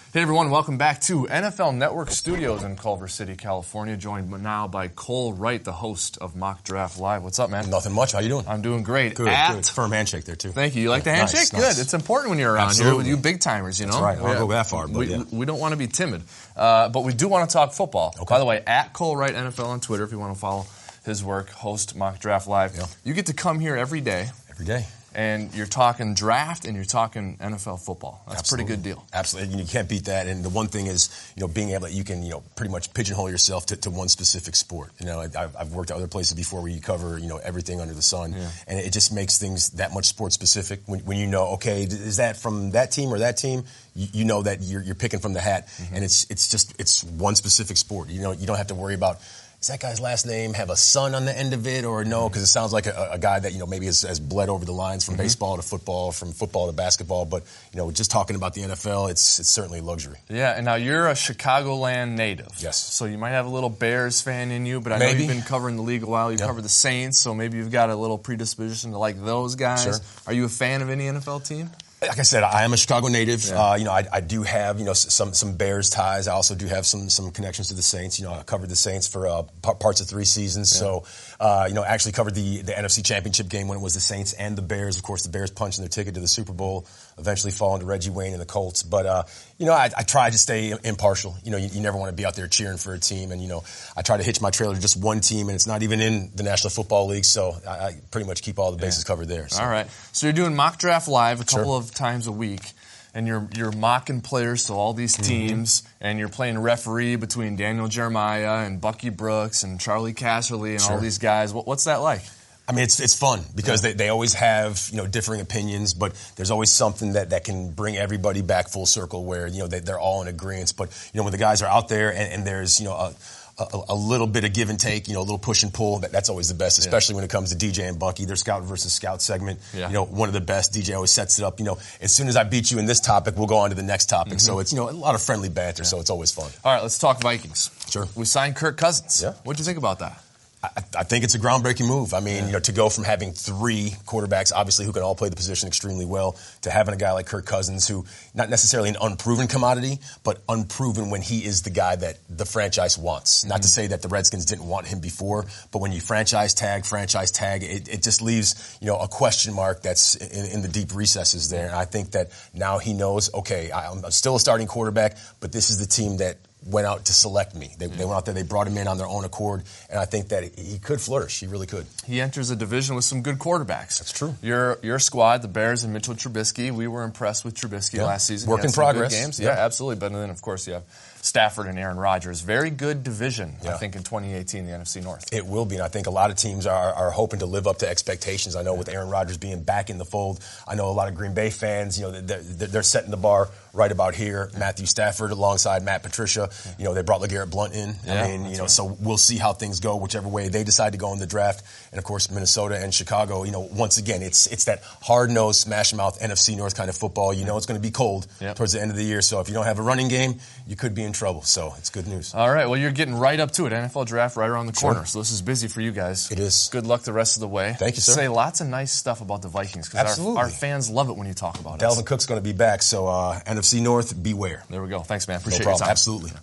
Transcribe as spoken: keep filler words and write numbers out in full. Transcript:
Hey everyone, welcome back to N F L Network Studios in Culver City, California, joined now by Cole Wright, the host of Mock Draft Live. What's up, man? Nothing much. How you doing? I'm doing great. Good, At, good. Firm handshake there, too. Thank you. You like the yeah, handshake? Nice, Good. nice. It's important when you're around Absolutely. here with you big timers, you know? That's right. I don't go that far, but we, yeah. we don't want to be timid. Uh, but we do want to talk football. Okay. By the way, at Cole Wright N F L on Twitter if you want to follow his work, host Mock Draft Live. Yeah. You get to come here every day. Every day. And you're talking draft and you're talking N F L football. That's Absolutely. a pretty good deal. Absolutely. You can't beat that. And the one thing is, you know, being able that you can, you know, pretty much pigeonhole yourself to, to one specific sport. You know, I've, I've worked at other places before where you cover, you know, everything under the sun. Yeah. And it just makes things that much sport specific when, when you know, okay, is that from that team or that team? You, you know that you're, you're picking from the hat. Mm-hmm. And it's it's just, it's one specific sport. You know, you don't have to worry about, does that guy's last name have a son on the end of it or no? Because it sounds like a, a guy that, you know, maybe has, has bled over the lines from mm-hmm. baseball to football, from football to basketball. But, you know, just talking about the N F L, it's it's certainly a luxury. Yeah, and now you're a Chicagoland native. Yes. So you might have a little Bears fan in you, but I know maybe. you've been covering the league a while. You yep. cover the Saints, so maybe you've got a little predisposition to like those guys. Sure. Are you a fan of any N F L team? Like I said, I am a Chicago native. Yeah. Uh, you know, I, I do have, you know, some some Bears ties. I also do have some some connections to the Saints. You know, I covered the Saints for uh, p- parts of three seasons. Yeah. So, uh, you know, actually covered the, the N F C Championship game when it was the Saints and the Bears. Of course, the Bears punching their ticket to the Super Bowl, eventually falling to Reggie Wayne and the Colts. But, uh, you know, I, I try to stay impartial. You know, you, you never want to be out there cheering for a team. And, you know, I try to hitch my trailer to just one team, and it's not even in the National Football League. So I, I pretty much keep all the bases yeah. covered there. So. All right. So you're doing Mock Draft Live a couple sure. of times a week. And you're you're mocking players to all these teams, mm-hmm. and you're playing referee between Daniel Jeremiah and Bucky Brooks and Charlie Casserly and sure. all these guys. What, what's that like? I mean, it's it's fun because yeah. they, they always have, you know, differing opinions, but there's always something that, that can bring everybody back full circle where, you know, they, they're all in agreement. But, you know, when the guys are out there and, and there's, you know, a A, a little bit of give and take, you know, a little push and pull. That, that's always the best, especially yeah. when it comes to D J and Bucky. Their scout versus scout segment, yeah. you know, one of the best. D J always sets it up. You know, as soon as I beat you in this topic, we'll go on to the next topic. Mm-hmm. So it's, you know, a lot of friendly banter. Yeah. So it's always fun. All right, let's talk Vikings. Sure. We signed Kirk Cousins. Yeah. What'd you think about that? I, I think it's a groundbreaking move. I mean, yeah. you know, to go from having three quarterbacks, obviously, who can all play the position extremely well, to having a guy like Kirk Cousins, who not necessarily an unproven commodity, but unproven when he is the guy that the franchise wants. Mm-hmm. Not to say that the Redskins didn't want him before, but when you franchise tag, franchise tag, it, it just leaves, you know, a question mark that's in, in the deep recesses there. And I think that now he knows, okay, I'm, I'm still a starting quarterback, but this is the team that went out to select me. They, yeah. they went out there, they brought him in on their own accord, and I think that he could flourish. He really could. He enters a division with some good quarterbacks. That's true. Your your squad, the Bears and Mitchell Trubisky, we were impressed with Trubisky yeah. last season. Work in progress. Good games. Yeah. yeah, absolutely. But then, of course, you have Stafford and Aaron Rodgers. Very good division, yeah. I think, in twenty eighteen, the N F C North. It will be, and I think a lot of teams are, are hoping to live up to expectations. I know with Aaron Rodgers being back in the fold, I know a lot of Green Bay fans, you know, they're, they're setting the bar right about here. Yeah. Matthew Stafford alongside Matt Patricia. Yeah. You know, they brought LeGarrette Blount in. Yeah, I mean, you know, right. so we'll see how things go, whichever way they decide to go in the draft. And, of course, Minnesota and Chicago, you know, once again, it's it's that hard-nosed, smash-mouth N F C North kind of football. You know it's going to be cold yep. towards the end of the year. So if you don't have a running game, you could be in trouble. So it's good news. All right. Well, you're getting right up to it. N F L draft right around the corner. Sure. So this is busy for you guys. It is. Good luck the rest of the way. Thank you, sir. Say lots of nice stuff about the Vikings because our, our fans love it when you talk about it. Dalvin Cook's going to be back. So uh, N F C North, beware. There we go. Thanks, man. Appreciate no problem. your time. Absolutely.